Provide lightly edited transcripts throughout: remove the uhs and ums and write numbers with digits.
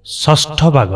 षष्ठ भाग।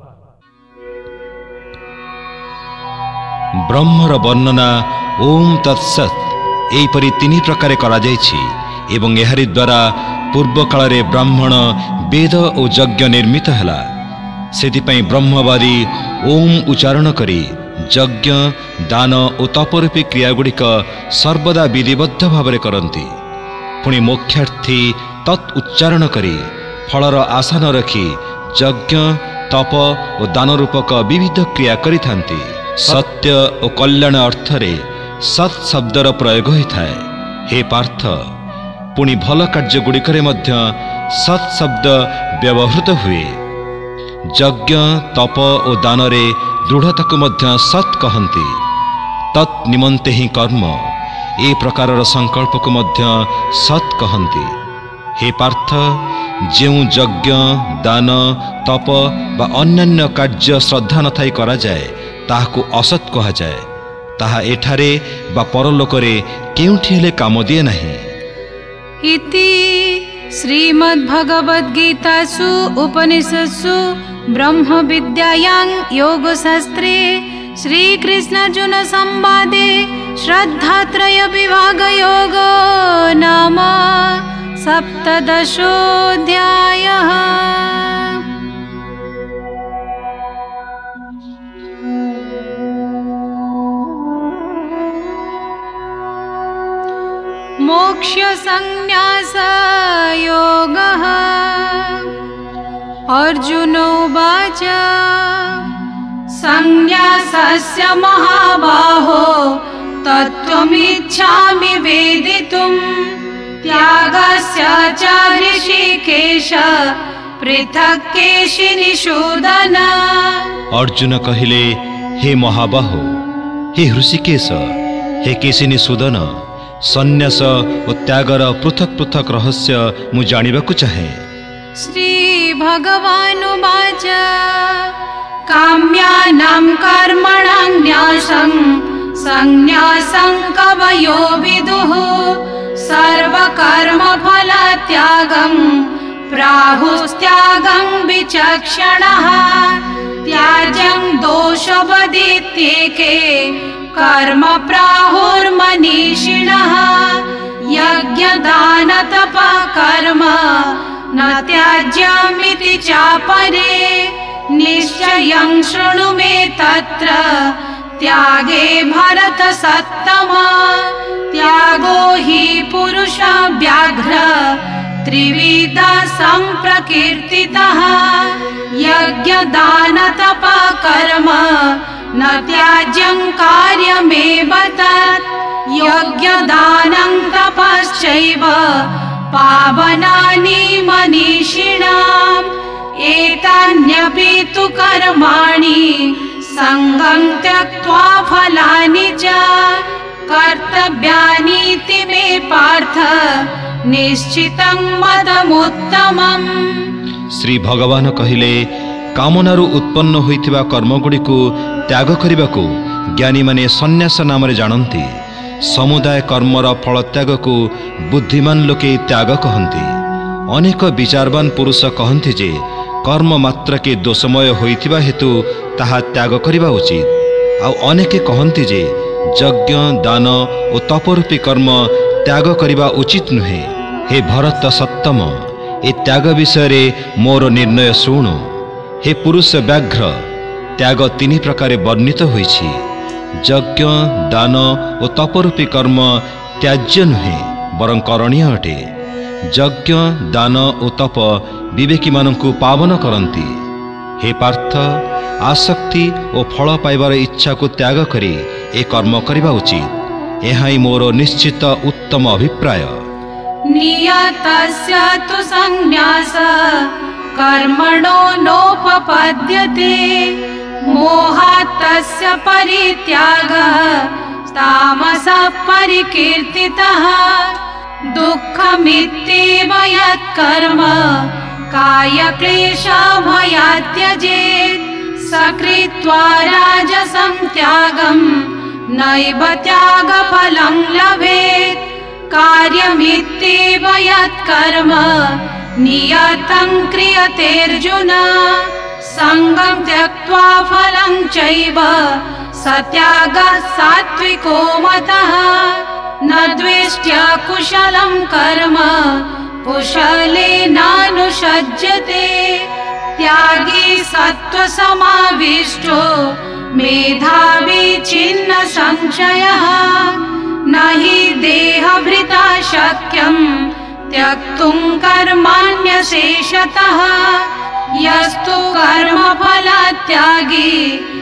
ब्रह्मर वर्णना ओम तत्सत् एपरि तीन प्रकार करा जायछि एवं एहारी द्वारा पूर्व काल रे ब्राह्मण वेद और यज्ञ निर्मित हला। सेतिपई ब्रह्मवादी ओम उच्चारण करी यज्ञ दान और तपरूपी क्रियागुड़िक सर्वदा विधिबद्ध भाव करती। पुणी मोक्षार्थी तत् उच्चारण करी फलर आशा न रखी यज्ञ तप और दान रूपक विविध क्रिया करिथांती। सत्य और कल्याण अर्थरे सत् शब्दर प्रयोग होता है। हे पार्थ, पुणी भल कार्य गुड़िकरे मध्य सत् शब्द व्यवहृत हुए। यज्ञ तप और दान रे दृढ़ता को मध्य सत् कहती। तत् निमंते ही कर्म ए प्रकार संकल्प को मध्य सत् कहती। हे पार्थ, जो यज्ञ दान तप बा अन्यान्य कार्य श्रद्धा न थाई करा जाए ताहाकु असत् कहा जाए। ताहा एठारे बा परलोकरे केउठी हेले काम दिए नहीं। इति श्रीमद्भगवद्गीतासु उपनिषत्सु ब्रह्म विद्यायां योगशास्त्रे श्रीकृष्णार्जुन संवादे श्रद्धात्रय विभाग योगो नाम सप्तदशोऽध्यायः। मोक्ष संन्यास योगः। अर्जुन उवाच संन्यासस्य महाबाहो तत्त्वमिच्छामि वेदितुम् त्यागस्य च ऋषिकेश पृथक् केशिनिषूदन। अर्जुन कहिले, हे महाबाहो, हे ऋषिकेश, हे केशिनिषूदन, संन्यास और त्यागर पृथक पृथक रहस्य मु जानिबाकु चाहे। श्री भगवानुवाच काम्यानां कर्मणां न्यासं संन्यासं कवयो विदुः सर्वकर्मफलत्यागं प्राहुस्त्यागं विचक्षणः। त्याज्यं दोषवदित्येके कर्म प्राहुर्मनीषिणः। यज्ञदानतपः कर्म न त्याज्यमिति चापरे निश्चयं शृणु मे तत्र त्यागे भरत सत्तमा। त्यागो हि पुरुष व्याघ्र त्रिविधा संप्रकीर्तितः। यज्ञदान तप कर्म न त्याज्यं कार्यमेव तत्। यज्ञदानं तपश्चैव पावनानि मनीषिणाम्। एतान्यपि तु कर्माणि संगं त्यक्त्वा फलानि च कर्तव्यानीति मे पार्थ निश्चितं मदमुत्तमम्। श्री भगवान कहिले, कामनारू उत्पन्न होइथिबा कर्मगुड़िकु त्याग करिबाकु ज्ञानी माने संन्यास नाम जानती। समुदाय कर्मर फल त्याग को बुद्धिमान लोके त्याग कहती। अनेक विचारवान पुरुष कहती जे कर्म मात्र के दोषमय होइथिबा हेतु ताहा त्याग करिबा उचित। आ अनेके कहती जे यज्ञ दान और तपरूपी कर्म त्याग करिबा उचित नुहे। हे भरत सत्तम, ए त्याग विषय रे मोर निर्णय शुणु। हे पुरुष व्याघ्र, त्याग तीन प्रकार वर्णित होइछि। यज्ञ दान और तपरूपी कर्म त्याज्य नुहे बरं करणीय अटे। यज्ञ दान और तप विवेकी मानंकु पावन करंती। हे पार्थ, आसक्ति और फल पाइबार इच्छा को त्याग करी ए कर्म करिबा उचित। एहा ही मोर निश्चित उत्तम अभिप्राय। नियतस्य तु संन्यास कर्मणो नोपपद्यते। मोहात् तस्य परित्यागः तामसः परिकीर्तितः। दुःखमित्येव यत्कर्म कायक्लेशभयात् त्यजेत्। सकृत्वा राजसं त्यागं नैव त्यागफलं लभेत्। कार्यमित्येव यत्कर्म नियतं क्रियतेऽर्जुन संगं त्यक्त्वा फलं चैव सत्यागः सात्विको मतः न द्वेष्ट्य कुशलं कर्म कुशलेनानुषज्यते त्यागी सत्त्वसमाविष्टो मेधावी छिन्न संशयः न हि देहभृता शक्यं त्यक्तुं कर्माण्यशेषतः यस्तु कर्मफलत्यागी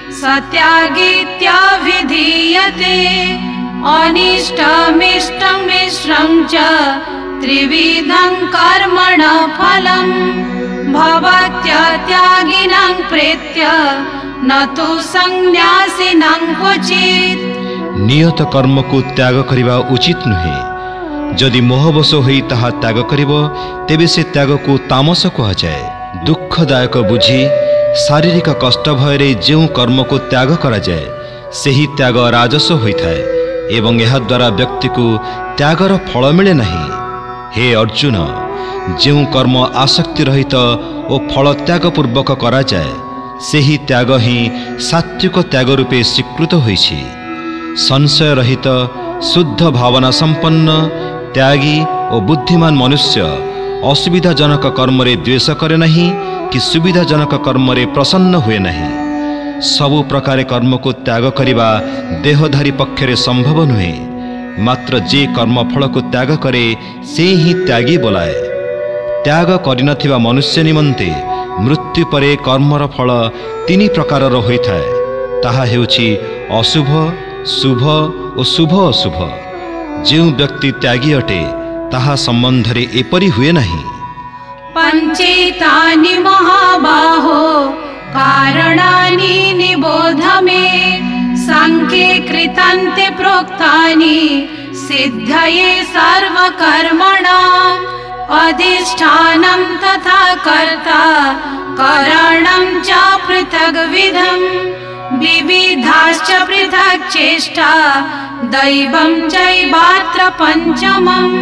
सत्यागीत्यभिधीयते अनिष्टमिष्टं मिश्रं च त्रिविधं कर्मणः फलं भवत्यत्यागिनं प्रेत्य न तु संन्यासिनं क्वचित्। नियत कर्म को त्याग करिबा उचित नुहे। जदि मोहबश होई ताहा त्याग करिब तेबे से त्याग को तामस कहा जाए। दुखदायक बुझी शारीरिक कष्ट भयरे जो कर्म को त्याग करा जाए सेही त्याग राजस होइथाए एवं यह द्वारा व्यक्ति को त्यागर फल मिले नहीं। हे अर्जुन, जो कर्म आसक्ति रहित और फल त्याग पूर्वक करा जाए सेही त्याग ही सात्विक त्याग रूपे स्वीकृत होइछि। संशय रहित शुद्ध भावना संपन्न त्यागी और बुद्धिमान मनुष्य असुविधाजनक कर्म रे द्वेष करे नहीं कि सुविधाजनक कर्म रे प्रसन्न हुए नहीं। सबु प्रकार कर्म को त्याग करिबा देहधारी पक्षरे संभव नुहे। मात्र जे कर्मफल को त्याग करे से ही त्यागी बोलाए। त्याग करिनथिबा मनुष्य निमंते मृत्यु परे कर्मर फल तीन प्रकारर होइथाए। ताहा हेउछि अशुभ, शुभ और शुभ अशुभ। जो व्यक्ति त्यागी अटे ताहा संबंधरे एपरि हुए नहीं। पंचेतानि महाबाहो कारणानि निबोध मे सांख्ये कृतान्ते प्रोक्तानि सिद्धये सर्वकर्मणाम् अधिष्ठानं तथा कर्ता करणं च पृथग्विधम् विविधाश्च पृथक् चेष्टा दैवं चैवात्र पंचमम्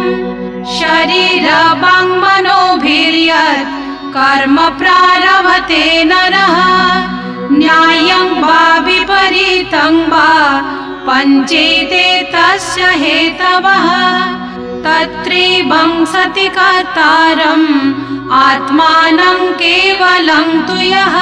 शरीरवाङ्मनोभिर्यत् कर्म प्रारभते नरः न्यायं वा विपरीतं वा पञ्चेते तस्य हेतवः तत्रैवं सति कर्तारम् आत्मानं केवलं तु यः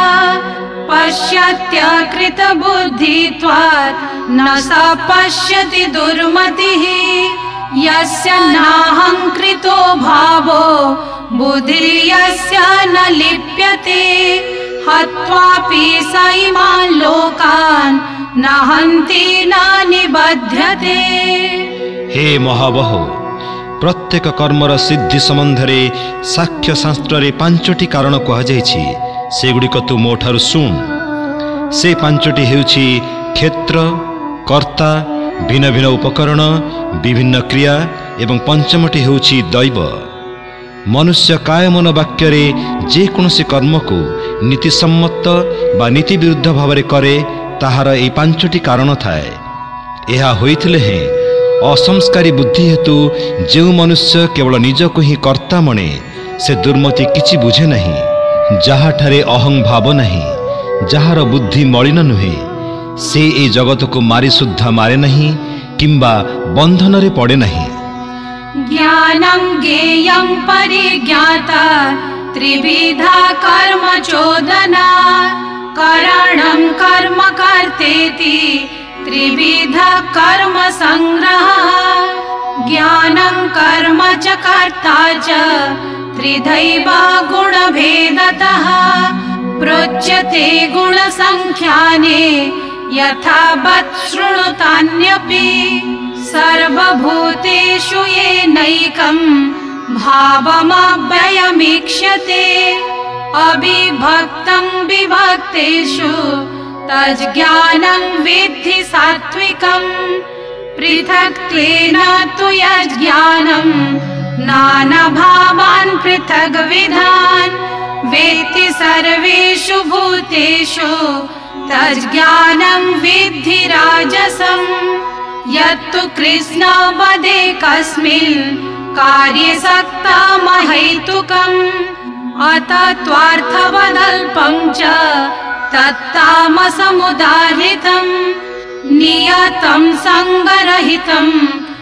पश्यत्यकृतबुद्धित्वात् न स पश्यति दुर्मतिः यस्य नाहङ्कृतो भावो बुद्धिर्यस्य न लिप्यते हत्वापि स इमान् लोकान् न हन्ति न निबध्यते। हे महाबाहो, प्रत्येक कर्मर सिद्धि संबंधरे साक्ष्य शास्त्र पांचटी कारण कहुछि। सेगुड़िक तू मो ठारु शुण। से पांचटी हेउछि क्षेत्र, कर्ता, भिन्न भिन्न उपकरण, विभिन्न क्रिया एवं पंचमटी हेउछि दैव। मनुष्य काय मन वाक्य जे कोनोसी कर्म को नीतिसम्मत बा नीति विरुद्ध भाव करे ताहार ए पांचटी कारण थाए। यह होइथिले हे असंस्कारी बुद्धि हेतु जो मनुष्य केवल निजको ही कर्ता मणे से दुर्मति किछि बुझे नहीं। जहाठारे अहं भाव नहीं, जहार बुद्धि मलिन नुहे से ए जगत को मारी सुद्धा मारे नहीं किंबा बंधन रे पड़े नहीं। ज्ञानं ज्ञेयं परिज्ञाता त्रिविधा कर्म चोदना करणं कर्म कर्तेति त्रिविधा कर्म संग्रहः ज्ञानं कर्म च कर्ता च त्रिधैव गुणभेदतः प्रोच्यते गुणसंख्याने यथावत् शृणुतान्यपि सर्वभूतेषु येनैकं भावमव्ययमीक्ष्यते अविभक्तं विभक्तेषु तज्ज्ञानं विद्धि सात्विकम् पृथक्त्वेन तु यज्ज्ञानं नानाभावान् पृथग्विधान् वेत्ति सर्वेषु भूतेषु तज्ज्ञानं विद्धि राजसम् यत्तु कृष्णपदे कस्मिन् कार्यसक्तमहैतुकम् अतत्त्वार्थवदल्पं च तत्तामसमुदाहृतम् नियतं सङ्गरहितम्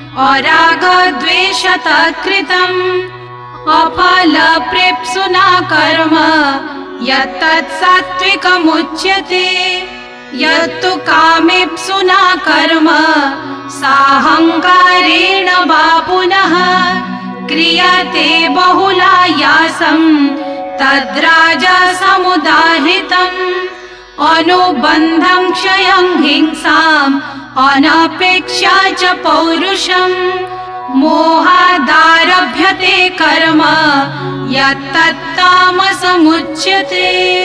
अरागद्वेषतत्कृतम् अफलप्रेप्सुना कर्म यत्तत् सात्विकमुच्यते यत्तु कामेप्सुना कर्म साहङ्कारेण वा पुनः क्रियते बहुलायासं तद्राजसमुदाहृतम् अनुबन्धं क्षयं हिंसाम् अनपेक्षा च पौरुषम् मोहादारभ्यते कर्म यत्तत्तामसमुच्यते।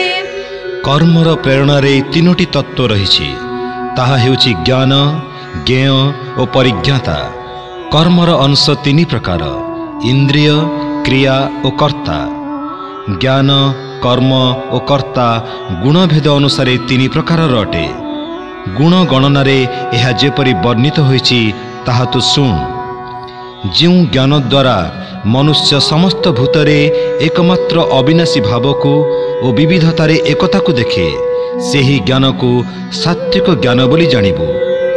कर्मर प्रेरणारे तीनोटी तत्व रहिछि ताहा हेउछि ज्ञान ज्ञेय और परिज्ञाता। कर्मर अंश तीन प्रकार इंद्रिय क्रिया और कर्ता। ज्ञान कर्म और कर्ता गुणभेद अनुसार तीन प्रकार अटे। गुण गणनारे यह जेपरि वर्णित होइछि ताहा तु सुन। जो ज्ञान द्वारा मनुष्य समस्त भूतरे एकमात्र अविनाशी भाव को और विविधतारे एकता को देखे से ही ज्ञान को सात्विक ज्ञान बोली जानिबो।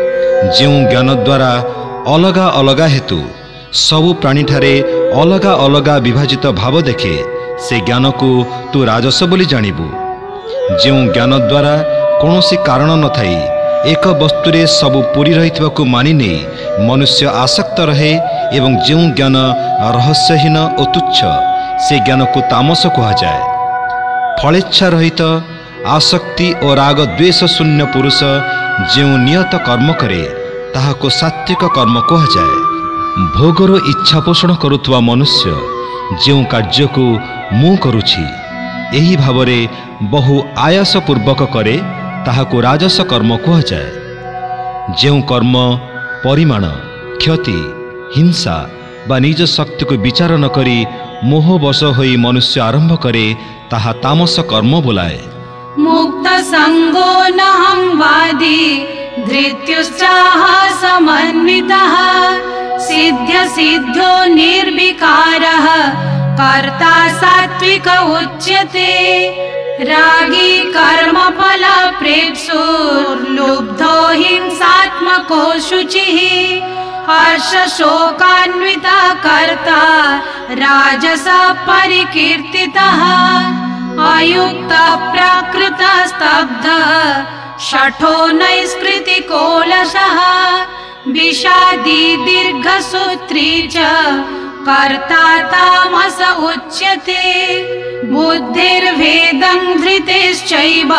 जो ज्ञान द्वारा अलगा अलगा हेतु सबु प्राणी ठारे अलगा अलगा विभाजित भाव देखे से ज्ञान को तू राजस बोली जानिबु। जो ज्ञान द्वारा कौनसी कारण न थाई एक वस्तुरे सबु पूरी रहितबा को मानि नै मनुष्य आसक्त रहे एवं जो ज्ञान रहस्यहीन और तुच्छ से ज्ञान को तामस कहा जाए। फलेच्छा रहित आसक्ति और राग द्वेष शून्य पुरुष जो नियत कर्म करे ताहाको सात्विक कर्म कहा जाए। भोगर इच्छा पोषण करुवा मनुष्य जो कार्य को मु करुछि एही भावरे बहु आयास पूर्वक करे ताहाको राजस कर्म कहा जाए। जो कर्म परिमाण क्षति हिंसा बा निज शक्ति को विचार न करी मोहवश होई मनुष्य आरंभ करे ताहा तामस कर्म बोलाए। मुक्त संगो नहंवादी धृत्युश्चाह समन्वितः सिद्ध्य सिद्ध्यो निर्विकारः कर्ता सात्विक उच्यते। रागी कर्म फल प्रेप्सुर्लुब्धो हिंसात्मको शुचिः हर्ष शोकान्विता कर्ता राजस परिकीर्तितः अयुक्त प्राकृत स्तब्ध शठो नैष्कृतिकोलशः विषादी दीर्घसूत्री च कर्ता तामस उच्यते। बुद्धिर्भेदं धृतिश्चैव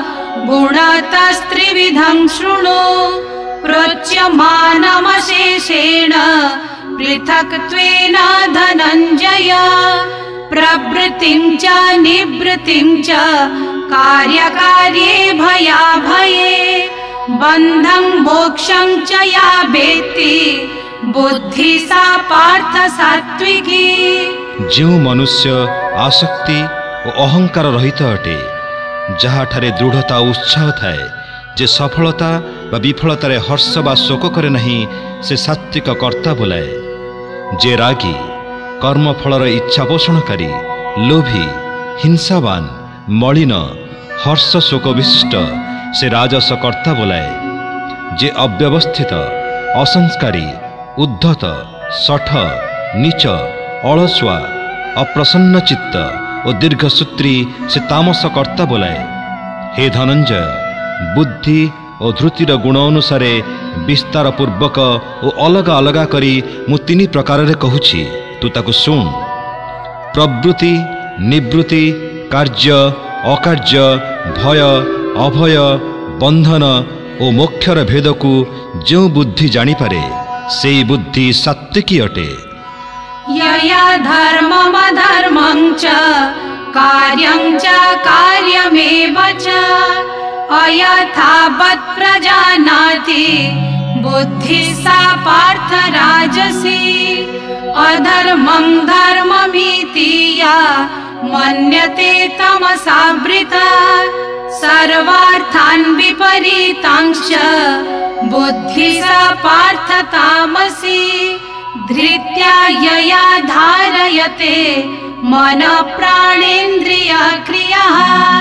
गुणतस्त्रिविधं शृणु प्रोच्यमानमशेषेण पृथक्त्वेन धनञ्जय प्रवृत्तिं च निवृत्तिं च कार्यकार्ये भयाभये बन्धं मोक्षं च या वेत्ति बुद्धि सा पार्थ सात्विकी। जो मनुष्य आसक्ति और अहंकार रहित अटे जहा ठारे दृढ़ता उत्साह थाए जे सफलता व विफलतार हर्ष व शोक करे नहीं से सात्विक कर्ता बोलाए। जे रागी कर्मफलर इच्छा पोषणकारी लोभी हिंसावान मलिन हर्ष शोक विशिष्ट से राजस कर्ता बोलाए। जे अव्यवस्थित असंस्कारी उद्धत शठ नीच अलसुआ अप्रसन्न चित्त और दीर्घसूत्री से तामस कर्ता बोलाए। हे धनंजय बुद्धि और धृतिर गुण अनुसार विस्तार पूर्वक और अलग अलग करी मु तीन प्रकार कहूछि तू ताकु सुन। प्रवृत्ति निवृत्ति कार्य अकार्य भय अभय बंधन और मोक्षर भेद को जो बुद्धि जानिपारे से बुद्धि सात्विकी अटे। यया धर्ममधर्मं च कार्यं च कार्यमेव च अयथावत् प्रजानाति बुद्धि सा पार्थ राजसी। अधर्मं धर्ममिति या मन्यते तमसावृता सर्वार्थान् विपरीतांश्च बुद्धि सा पार्थ तामसी। धृत्या यया धारयते मन प्राणेन्द्रिय क्रियाः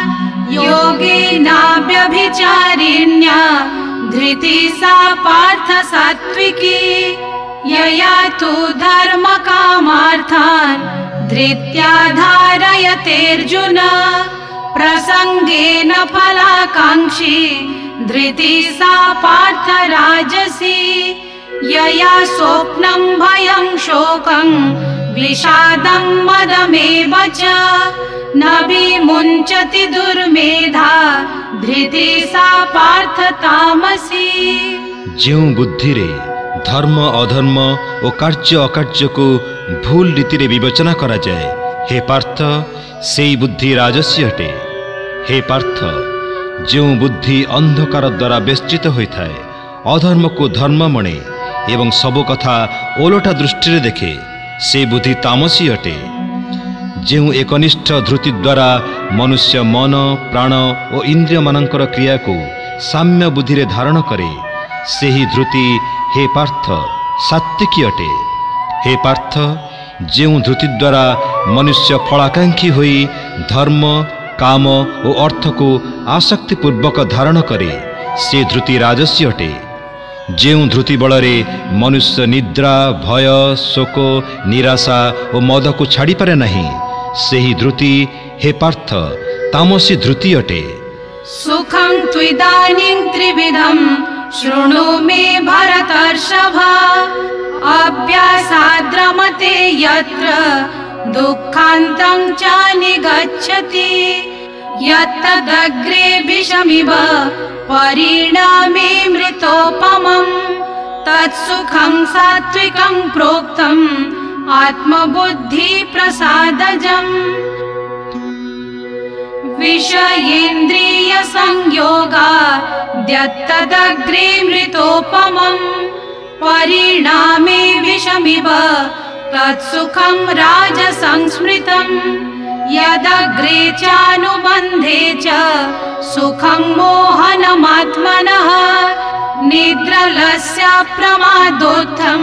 योगेनाव्यभिचारिण्या धृति सा पार्थ सात्विकी यया तु धर्म कामार्थान् धृत्या धारयतेऽर्जुन प्रसंगेन फलाकांक्षी धृति सा पार्थ राजसी यया स्वप्नं भयं शोकं विषादं मदमेव च न विमुञ्चति दुर्मेधा धृति सा पार्थ तामसी। ଯେଉଁ ବୁଦ୍ଧିରେ ଧର୍ମ ଅଧର୍ମ ଓ କାର୍ଯ୍ୟ ଅକାର୍ଯ୍ୟକୁ ଭୁଲ ରୀତିରେ ବିବେଚନା କରାଯାଏ, ହେ ପାର୍ଥ, ସେଇ ବୁଦ୍ଧି ରାଜସୀ ଅଟେ। ହେ ପାର୍ଥ, ଯେଉଁ ବୁଦ୍ଧି ଅନ୍ଧକାର ଦ୍ୱାରା ବେଷ୍ଟିତ ହୋଇଥାଏ, ଅଧର୍ମକୁ ଧର୍ମ ମଣେ ଏବଂ ସବୁ କଥା ଓଲଟା ଦୃଷ୍ଟିରେ ଦେଖେ, ସେ ବୁଦ୍ଧି ତାମସୀ ଅଟେ। ଯେଉଁ ଏକନିଷ୍ଠ ଧୃତି ଦ୍ୱାରା ମନୁଷ୍ୟ ମନ ପ୍ରାଣ ଓ ଇନ୍ଦ୍ରିୟମାନଙ୍କର କ୍ରିୟାକୁ ସାମ୍ୟ ବୁଦ୍ଧିରେ ଧାରଣ କରେ, ସେହି ଧୃତି ହେ ପାର୍ଥ ସାତ୍ୱିକୀ ଅଟେ। ହେ ପାର୍ଥ, ଯେଉଁ ଧୃତି ଦ୍ୱାରା ମନୁଷ୍ୟ ଫଳାକାଂକ୍ଷୀ ହୋଇ ଧର୍ମ କାମ ଓ ଅର୍ଥକୁ ଆସକ୍ତିପୂର୍ବକ ଧାରଣ କରେ, ସେ ଧୃତି ରାଜସୀ ଅଟେ। ଯେଉଁ ଧୃତି ବଳରେ ମନୁଷ୍ୟ ନିଦ୍ରା ଭୟ ଶୋକ ନିରାଶା ଓ ମଦକୁ ଛାଡ଼ିପାରେ ନାହିଁ, ସେହି ଧୃତି ହେ ପାର୍ଥ ତାମସୀ ଧୃତି ଅଟେ। ସୁଖଂ ତ୍ୱିଦାନୀଂ ତ୍ରିବିଧଂ ଶୃଣୁ ମେ ଭରତର୍ଷଭ ଅଭ୍ୟାସାଦ୍ରମତେ ୟତ୍ର ଦୁଃଖାନ୍ତଂ ଚ ନିଗଚ୍ଛତି यत्तदग्रे विषमिव परिणामे मृतोपमं तत्सुखं सात्विकं प्रोक्तम् आत्मबुद्धि प्रसादजम् विषयेन्द्रिय संयोगाद्यत्तदग्रे मृतोपमं परिणामे विषमिव तत्सुखं राजसंस्मृतम् यदग्रे चानुबन्धे च सुखं मोहनमात्मनः निद्रलस्य प्रमादोत्थं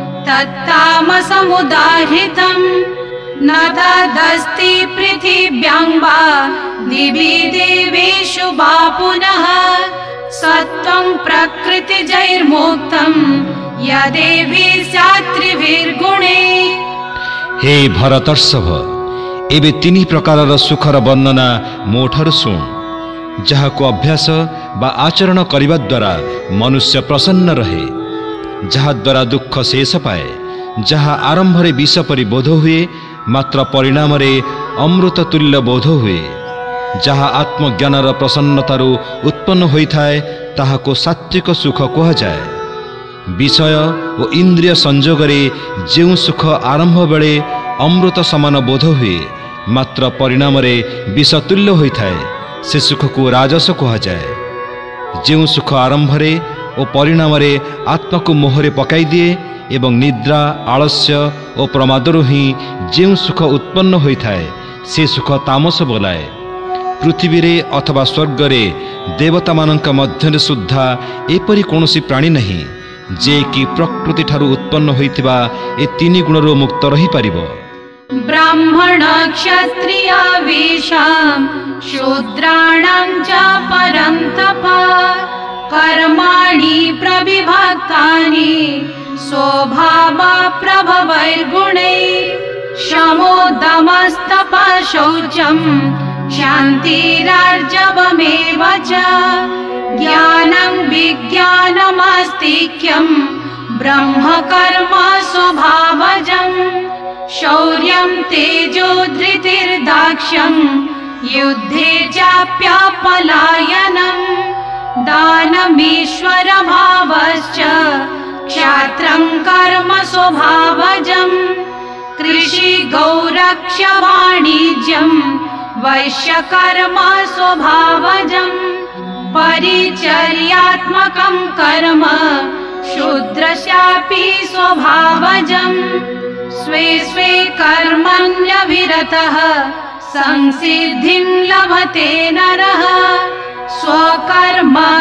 तत्तामसमुदाहृतम् न तदस्ति पृथिव्यां वा दिवि देवेषु वा पुनः सत्त्वं प्रकृतिजैर्मुक्तं यदेवि स्यात् त्रिभिर्गुणैः। हे भरतर्षभ, ଏବେ ତିନି ପ୍ରକାରର ସୁଖର ବର୍ଣ୍ଣନା ମୋଠାରୁ ଶୁଣ, ଯାହାକୁ ଅଭ୍ୟାସ ବା ଆଚରଣ କରିବା ଦ୍ୱାରା ମନୁଷ୍ୟ ପ୍ରସନ୍ନ ରହେ, ଯାହାଦ୍ୱାରା ଦୁଃଖ ଶେଷ ପାଏ, ଯାହା ଆରମ୍ଭରେ ବିଷ ପରି ବୋଧ ହୁଏ ମାତ୍ର ପରିଣାମରେ ଅମୃତ ତୁଲ୍ୟ ବୋଧ ହୁଏ, ଯାହା ଆତ୍ମଜ୍ଞାନର ପ୍ରସନ୍ନତାରୁ ଉତ୍ପନ୍ନ ହୋଇଥାଏ, ତାହାକୁ ସାତ୍ୱିକ ସୁଖ କୁହାଯାଏ। ବିଷୟ ଓ ଇନ୍ଦ୍ରିୟ ସଂଯୋଗରେ ଯେଉଁ ସୁଖ ଆରମ୍ଭ ବେଳେ ଅମୃତ ସମାନ ବୋଧ ହୁଏ ମାତ୍ର ପରିଣାମରେ ବିଷତୁଲ୍ୟ ହୋଇଥାଏ, ସେ ସୁଖକୁ ରାଜସ କୁହାଯାଏ। ଯେଉଁ ସୁଖ ଆରମ୍ଭରେ ଓ ପରିଣାମରେ ଆତ୍ମାକୁ ମୋହରେ ପକାଇ ଦିଏ ଏବଂ ନିଦ୍ରା ଆଳସ୍ୟ ଓ ପ୍ରମାଦରୁ ହିଁ ଯେଉଁ ସୁଖ ଉତ୍ପନ୍ନ ହୋଇଥାଏ, ସେ ସୁଖ ତାମସ ବୋଲାଏ। ପୃଥିବୀରେ ଅଥବା ସ୍ୱର୍ଗରେ ଦେବତାମାନଙ୍କ ମଧ୍ୟରେ ସୁଦ୍ଧା ଏପରି କୌଣସି ପ୍ରାଣୀ ନାହିଁ ଯେ କି ପ୍ରକୃତି ଠାରୁ ଉତ୍ପନ୍ନ ହୋଇଥିବା ଏ ତିନି ଗୁଣରୁ ମୁକ୍ତ ରହିପାରିବ। ब्राह्मण क्षत्रिय वैश्यां शूद्राणां च परन्तप कर्माणि प्रविभक्तानि स्वभाव प्रभवैर्गुणैः शमो दमस्तपः शौचं क्षान्तिरार्जवमेव च ज्ञानं विज्ञानमास्तिक्यं ब्रह्म कर्म स्वभावजम् शौर्यं तेजो धृतिर्दाक्ष्यं युद्धे चाप्यपलायनं दानमीश्वरभावश्च क्षात्रं कर्म स्वभावजं कृषि गौरक्ष्य वाणिज्यं वैश्यकर्म स्वभावजं परिचर्यात्मकं कर्म शूद्रस्यापि स्वभावजं स्वे स्वे कर्मण्यभिरतः संसिद्धिं लभते नरः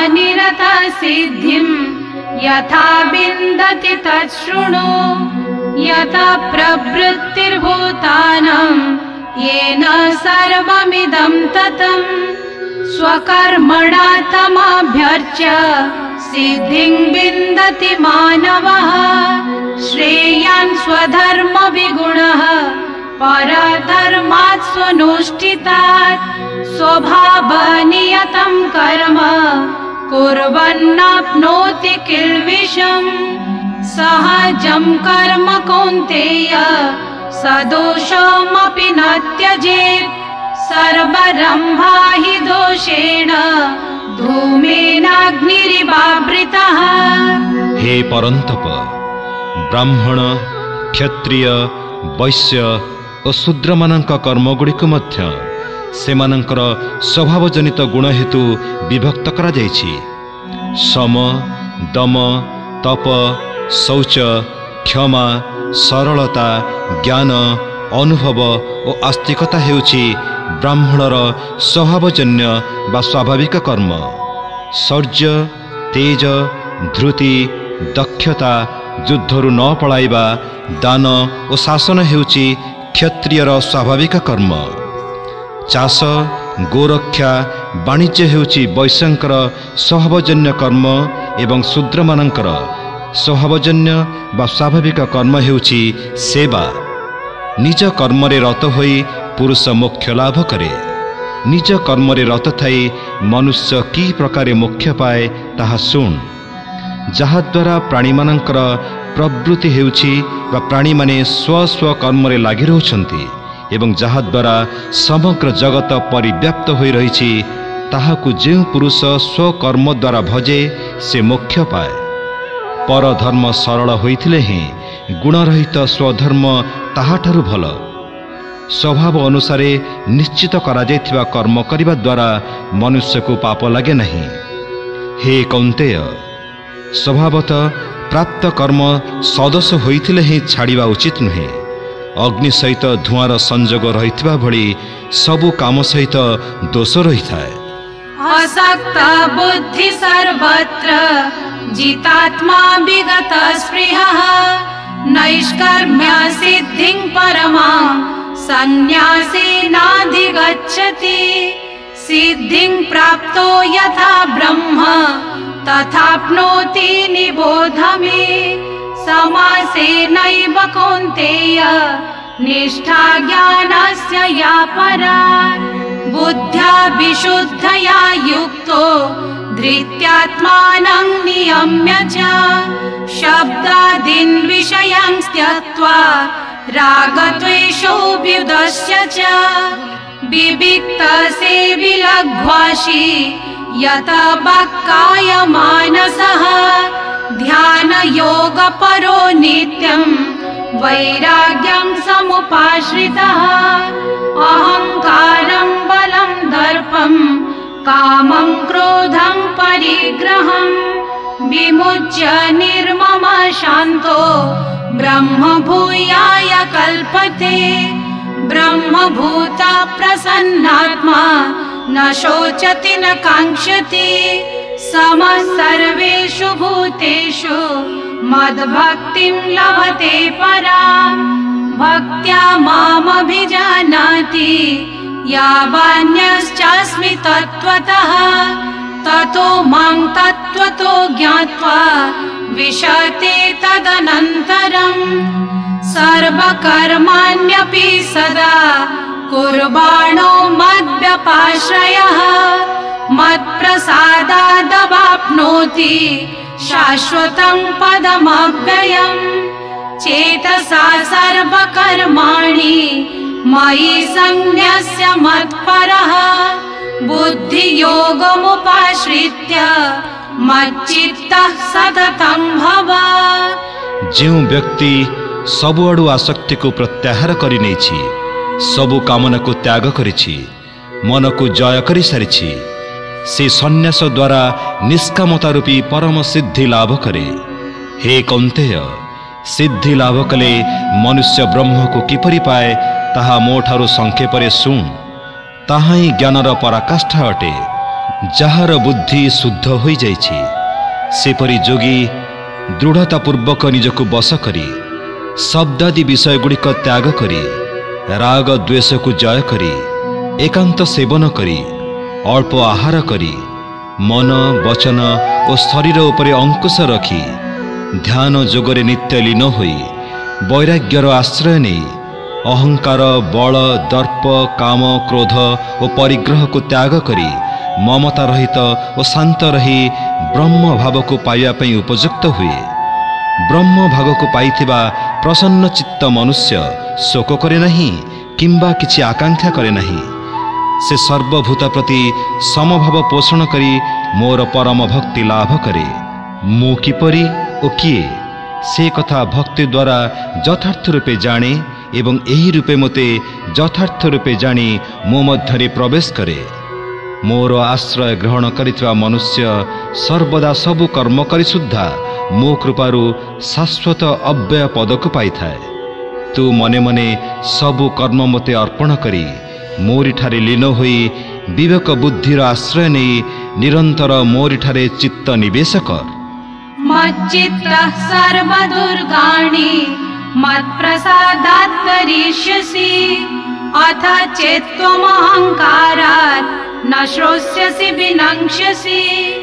स्वकर्मनिरतः सिद्धिं यथा विन्दति तच्छृणु यतः प्रवृत्तिर्भूतानां येन सर्वमिदं ततं स्वकर्मणा तमभ्यर्च्य सिद्धिं विन्दति मानवः श्रेयान् स्वधर्मविगुणः परधर्मात् स्वनुष्ठितात् स्वभावनियतं कर्म कुर्वन्नाप्नोति किल्बिषम् सहजं कर्म कौन्तेय सदोषमपि न त्यजेत् सर्वरम्भा हि दोषेण धूमेनाग्निरिवावृतः। हे परन्तप, ब्राह्मण, क्षत्रिय, वैश्य और शूद्रमानंक कर्मगुड़िक मध्य सेमानंकर स्वभावजनित गुण हेतु विभक्त करा जायछि। सम, दम, तप, शौच, क्षमा, सरलता, ज्ञान, अनुभव और आस्तिकता हेउछि ब्राह्मणर स्वभावजन्य बा स्वाभाविक कर्म। शौर्य, तेज, धृति, दक्षता, युद्धरु न पलाइबा, दान और शासन हेउछि क्षत्रियर स्वाभाविक कर्म। चाष, गोरक्षा, वाणिज्य हेउछि वैश्यंकर स्वभावजन्य कर्म एवं शूद्रमानंकर स्वभावजन्य बा स्वाभाविक कर्म हेउछि सेवा। निज कर्मरे रत होई पुरुष मोक्ष लाभ करे। निज कर्मरे रत थाई मनुष्य की प्रकार मोक्ष पाए ताहा शुण। जहाद्वारा प्राणीमानंकर प्रवृत्ति हेउछि बा प्राणी माने स्व स्व कर्मरे लागि रहउछन्ति एवं जहाद्वारा समग्र जगत परिव्याप्त होई रहिछि ताहाकु जेउ पुरुष स्व कर्म द्वारा भजे से मोक्ष पाए। परधर्म सरल होइथिले ही गुणरहित स्वधर्म ताहाठारु भल। स्वभाव अनुसारे निश्चित करा जायथिबा कर्म करिबा द्वारा मनुष्य को पाप लागे नहीं। हे कौन्तेय, स्वभावतः प्राप्त कर्म सदस्य होइथिले ही छाड़िबा उचित नुहे। अग्नि सहित धुआर संजोग रहिथिबा भली सबु काम सहित दोष रहिथाए। असक्त बुद्धि सर्वत्र जितात्मा विगत स्पृहः नैष्कर्म्य सिद्धिं परमां सन्न्यासेनाधिगच्छति। सिद्धिं प्राप्तो यथा ब्रह्म तथाप्नोति निबोध मे। समासेनैव कौन्तेय निष्ठा ज्ञानस्य या परा। बुद्ध्या विशुद्धया युक्तो धृत्यात्मानं नियम्य च शब्दादीन् विषयान् त्यक्त्वा रागद्वेषौ व्युदस्य च विविक्तसेवी लघ्वाशी यत वाक्काय मानसः ध्यानयोगपरो नित्यं वैराग्यं समुपाश्रितः। अहंकारं बलं दर्पं कामं क्रोधं परिग्रहं विमुच्य निर्मम शान्तो ब्रह्म भूयाय कल्पते। ब्रह्मभूता प्रसन्नात्मा न शोचति न काङ्क्षति। समः सर्वेषु भूतेषु मद्भक्तिं लभते पराम्। भक्त्या मामभिजानाति यावान्यश्चास्मि तत्त्वतः ततो मां तत्त्वतो ज्ञात्वा विशते तदनन्तरम्। सर्वकर्माण्यपि सदा कुर्वाणो मद्व्यपाश्रयः मत्प्रसादादवाप्नोति शाश्वतं पदमव्ययम्। चेतसा सर्वकर्माणि मयि संन्यस्य मत्परः बुद्धियोगमुपाश्रित्य मच्चित्तः सततं भव। जो व्यक्ति सबुआडु आसक्ति को प्रत्याहार करि नेछि, सबु कामना को त्याग करिछि, मन को जय करि सारिछि, से सन्यास द्वारा निष्कामता रूपी परम सिद्धि लाभ करे। हे कौन्तेय, सिद्धि लाभ कले मनुष्य ब्रह्म को किपरि पाए ताहा मोठारु संक्षेपरे शुण। ताहा ही ज्ञानर पराकाष्ठा अटे। जार बुद्धि शुद्ध होई जाइछि, सेपरि जोगी दृढ़तापूर्वक निजको बस करी शब्दादि विषयगुड़िक त्याग करी राग द्वेष को जय करी एकांत सेवन करी अल्प आहार करी मन वचन और शरीर उपरे अंकुश रखी ध्यान जोगरे नित्य लीन होई वैराग्यर आश्रय नहीं अहंकार बल दर्प काम क्रोध और परिग्रह को त्याग करी ममता रहित और शांत रही ब्रह्म भाव को पाइबा पई उपयुक्त हुए। ब्रह्म भाग को पाइथिबा प्रसन्न चित्त मनुष्य शोक करे नहीं किंबा किछि आकांक्षा करे नहीं। से सर्वभूत प्रति समभाव पोषण करी मोर परम भक्ति लाभ करे। मु किपरि ओ किए से कथा भक्ति द्वारा यथार्थ रूपे जाने एवं एही रूपे मते यथार्थ रूपे जानी मो मध्यरे प्रवेश करे। मोर आश्रय ग्रहण करिଥିବା मनुष्य सर्वदा सबु कर्म करी सुद्धा मो कृपारु शाश्वत अव्यय पद को पाई थाए। तू मने मने सबु कर्म मते अर्पण करी मोरी ठारे लीन होई विवेक बुद्धिर आश्रय नहीं निरंतर मोरी ठारे चित्त निवेश कर। मच्चित्तः सर्वदुर्गाणि मत्प्रसादात् तरिष्यसि अथ चेत्त्वमहङ्कारात् न श्रोष्यसि विनङ्क्ष्यसि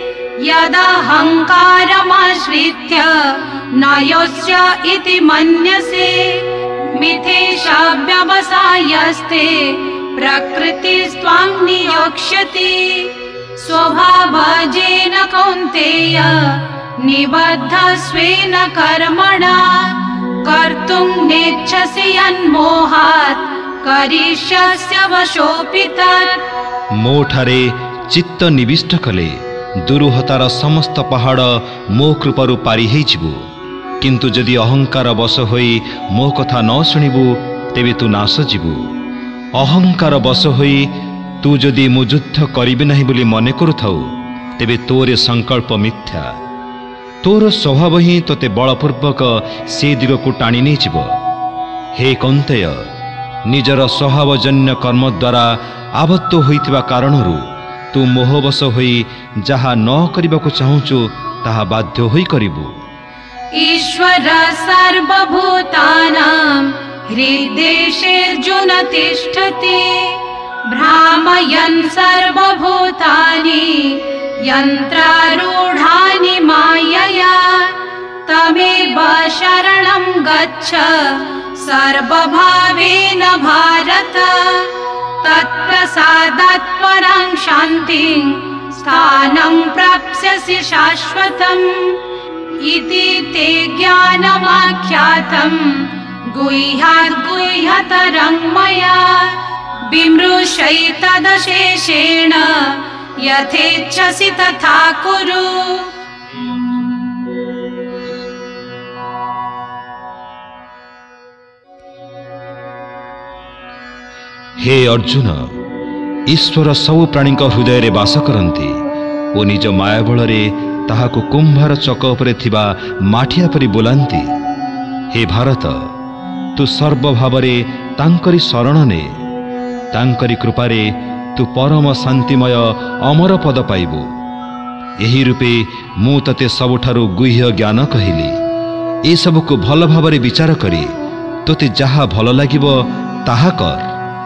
यदहङ्कारमाश्रित्य न योऽस्य इति मन्यसे मिथ्येषा व्यवसायस्ते प्रकृतिस्त्वां नियोक्ष्यति स्वभावजेन कौन्तेय निबद्धस्वेन कर्मणा कर्तुं नेच्छसि यन्मोहात् करिष्यस्य वशोऽपि तत्। मोठारे चित्त निविष्ट कले दुरुहतार समस्त पहाड़ मो कृपारु पारी हेइजिबु किंतु जदि अहंकार बस होई मो कथा न शुणिबु तेबे तू नाश जीवु। अहंकार बस होई तू जदि मु युद्ध करिबे नहीं बोली मने करुथाउ तेबे तोरे संकल्प मिथ्या। तोर स्वभाव ही तोते बलपूर्वक से दिग को टाणी नहीं जीव। हे कौन्तेय निजर स्वभावजन्य कर्म द्वारा आबद्ध होइतिबा कारणरू तू मोहवश होई जहा न करिबाकु चाहुचु ताहा बाध्य होई करिबु। ईश्वर सर्वभूतानां हृद्देशेऽर्जुन तिष्ठति भ्रामयन् सर्वभूतानि यन्त्रारूढानि मायया तमेव शरणं गच्छ सर्वभावेन भारत तत्प्रसादात् परां शान्तिं स्थानं प्राप्स्यसि शाश्वतम् इति ते ज्ञानमाख्यातं गुह्यात् गुह्यतरं मया विमृशैतदशेषेण यथेच्छसि तथा कुरु। हे अर्जुन ईश्वर सबु प्राणी हृदय रे वास करती और निज माया बल ताहाको कुंभार चक उपरे थिबा माठिया परि बोलांती। हे भारत तू सर्वभावरे तांकरी शरण ने तांकरी कृपारे तू परम शांतिमय अमर पद पाइबु। एही रूपे मु तते सबुठारु गुह्य ज्ञान कहिली। ए सबको भल भावरे विचार करी तोते जहा भल लागिबो ताहा कर।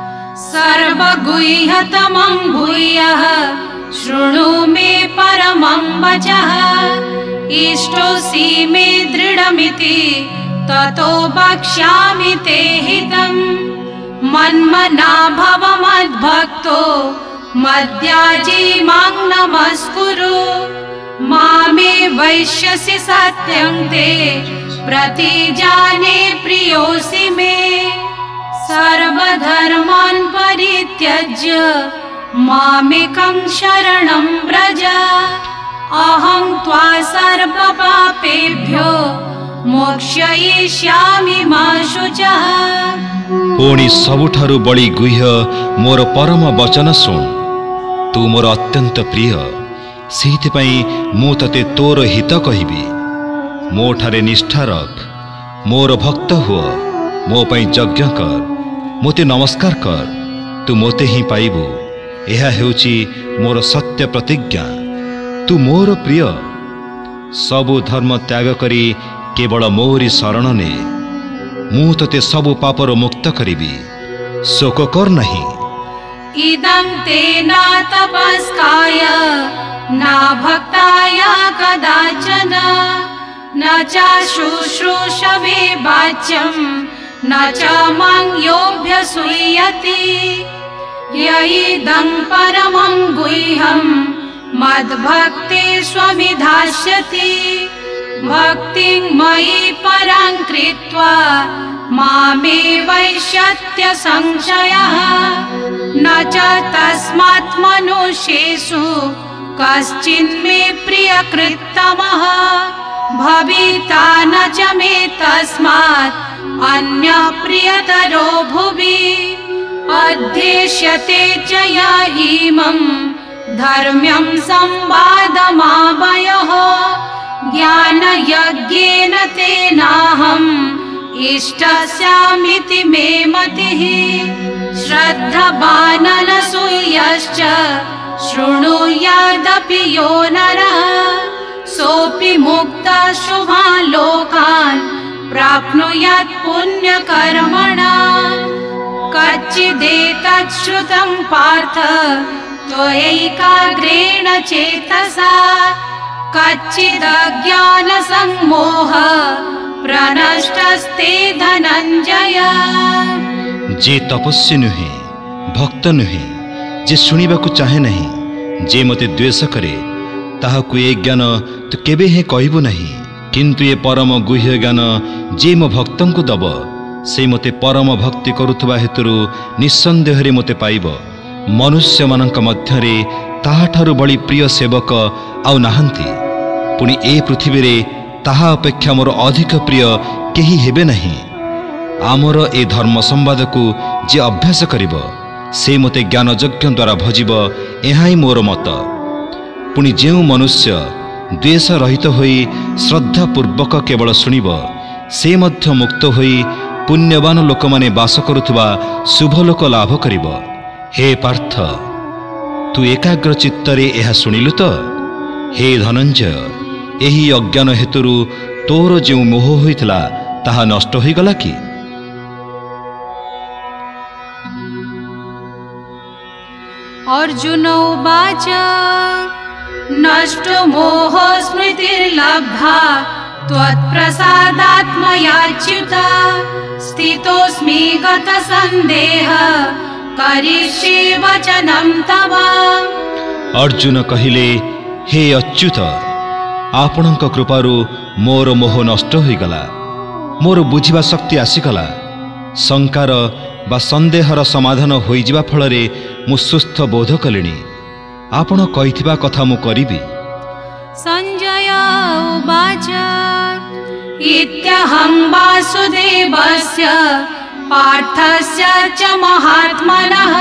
सर्वगुह्यतमं भूयः शृणु मे परमं वचः इष्टोऽसि मे दृढमिति ततो वक्ष्यामि ते हितम् मन्मना भव मद्भक्तो मद्याजी मां नमस्कुरु मामे वैश्यसि सत्यं ते प्रतिजाने प्रियोऽसि मे सर्वधर्मान् परित्यज्य मामेकं शरणं व्रज अहं त्वा सर्वपापेभ्यो मोक्षयिष्यामि मा शुचः। पुणी सबुठारु बड़ी गुह्य मोर परम वचन शुण। तू मोर अत्यंत प्रिय सेहिथिपई मु तते तोर हित कहिबी। मो ठारे निष्ठा रख मोर भक्त हुଅ मो पई यज्ञ कर मोते नमस्कार कर तू मोते ही पाइबु। यह हेउची मोर सत्य प्रतिज्ञा। तू मोर प्रिय सबु धर्म त्याग करी केवल मोरी शरण ने। मु तोते सबु पापर मुक्त करिबी शोक कर नहीं। इदं ते न तपस्काय न भक्ताय कदाचन न च शुश्रूषवे वाच्यं न च मां योऽभ्यसूयते य इदं परमं गुह्यं मद्भक्तेष्वभिधास्यति भक्तिं मयि परां कृत्वा मामेवैष्यत्य संशयः न च तस्मात् मनुष्येषु कश्चिन्मे प्रियकृत्तमः भविता न च मे तस्मात् अन्यः प्रियतरो भुवि अध्येष्यते च य इमं धर्म्यं संवादमावयोः ज्ञानयज्ञेन तेनाहम् इष्टस्यामिति मे मतिः श्रद्धवाननसूयश्च शृणुयादपि यो नरः सोऽपि मुक्तः शुभान् लोकान् प्राप्नुयात् पुण्यकर्मणा कच्चिदेतत् श्रुतं पार्थ त्वयैकाग्रेण चेतसा कच्चिदज्ञानसम्मोह प्रनष्टस्ते धनंजय। जे तपस्वी नुहे भक्त नुहे जे शुणिबाकु चाहे नहीं जे मते द्वेष करे ताहाकु ए ज्ञान तु केबे हे कहबु नहीं किंतु ए परम गुह्य ज्ञान जे मो भक्तंकु दब से मते परम भक्ति करुथबा हेतुरु निसंदेह रे मते पाइब मनुष्य मानक मध्यरे ताहाठारु बड़ी प्रिय सेवक आउ नाहंती पुणी ए पृथ्वी रे ताहा अपेक्षा मोर अधिक प्रिय केही हेबे नहीं आमर ए धर्म संवाद को जे अभ्यास करिब से मते ज्ञान यज्ञ द्वारा भजिब एहाई मोर मत पुणी जेउ मनुष्य द्वेष रहित होई श्रद्धा पूर्वक केवल शुणिब से मध्य मुक्त होई पुण्यवान लोक माने वास करुथबा शुभ लोक लाभ करिब। हे पार्थ तू एकाग्र चित्तरे एहा शुणिलु तो हे धनंजय एही अज्ञान हेतुरु तोर जे मोह होइतला ताहा नष्ट होई गला कि। अर्जुन उवाच नष्टो मोह स्मृतिर्लब्धा त्वत्प्रसादात् मयाच्युत स्थितोऽस्मि गतसन्देह करिष्ये वचनं तव। अर्जुन कहिले हे अच्युत आपणक कृपारु मोर मोह नष्ट होइगला मोर बुझिबा शक्ति आसीगला शंकार बा संदेहर समाधान होइजिबा फलरे मु सुस्थ बोध कलिणी आपण कहिथिबा कथा मु करिबि। संजय उवाच इत्यहं वासुदेवस्य पार्थस्य च महात्मनः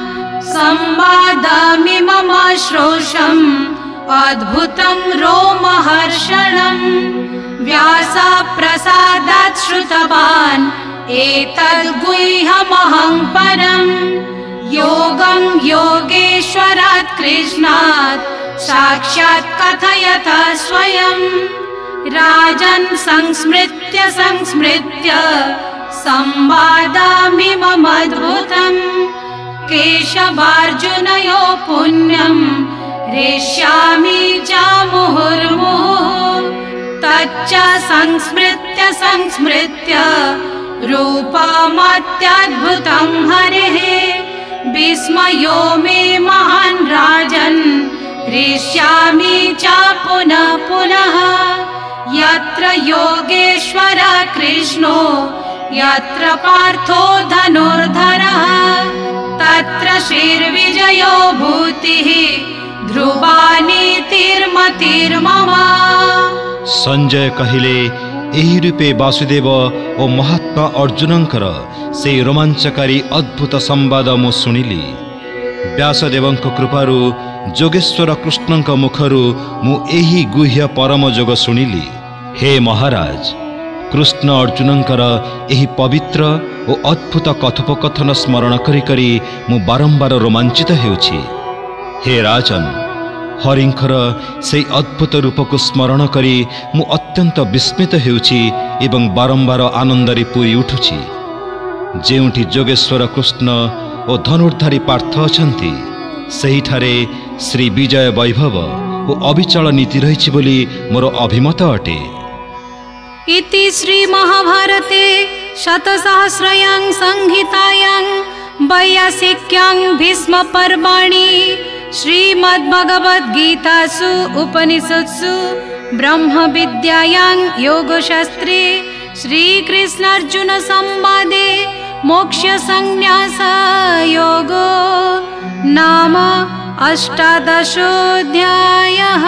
संवादमिमम श्रोषम् अद्भुतं रोमहर्षणं व्यासप्रसादात् श्रुतवान् एतद्गुह्यमहं परं योगं योगेश्वरात् कृष्णात् साक्षात् कथयत स्वयं राजन् संस्मृत्य संवादमिममद्भुतम् केशवार्जुनयो पुण्यं रेष्यामि च मुहुर्मुहुः तच्च संस्मृत्य रूपमत्यद्भुतं हरेः विस्मयो मे महान् राजन् रेष्यामि च पुनः पुनः यत्र योगेश्वर कृष्णो यत्र पार्थो धनुर्धरः तत्र श्रीर्विजयो भूतिः ध्रुवा नीतिर्मतिर्मम। संजय कहिले एही रूपे वासुदेव और महात्मा अर्जुनंकर से रोमांचकारी अद्भुत संवाद मु शुणिली व्यासदेवंक कृपारु जोगेश्वर कृष्णंक मुखरु मु एही गुह्य परम जोग शुणिली। हे महाराज कृष्ण अर्जुनंकर एही पवित्र और अद्भुत कथोपकथन स्मरण करी करी मु बारंबार रोमांचित हेउछि। हे राजन हरिंखर से अद्भुत रूप को स्मरण करी मु अत्यंत विस्मित हेउछि एवं बारंबार आनंदरे पूरी उठुछि। जेउठी जोगेश्वर कृष्ण और धनुर्धारी पार्थ अछंती सेहिठारे श्री विजय वैभव और अविचल नीति रहिछि बोली मोर अभिमत अटे। इति श्री महाभारते शतसहस्रयां संहितायां वैयासिक्यां भीष्म पर्वाणि श्रीमद्भगवद्गीतासु उपनिषत्सु ब्रह्म विद्यायां योगशास्त्रे श्रीकृष्णार्जुन संवादे मोक्ष संन्यास योगो नाम 18 अध्यायः।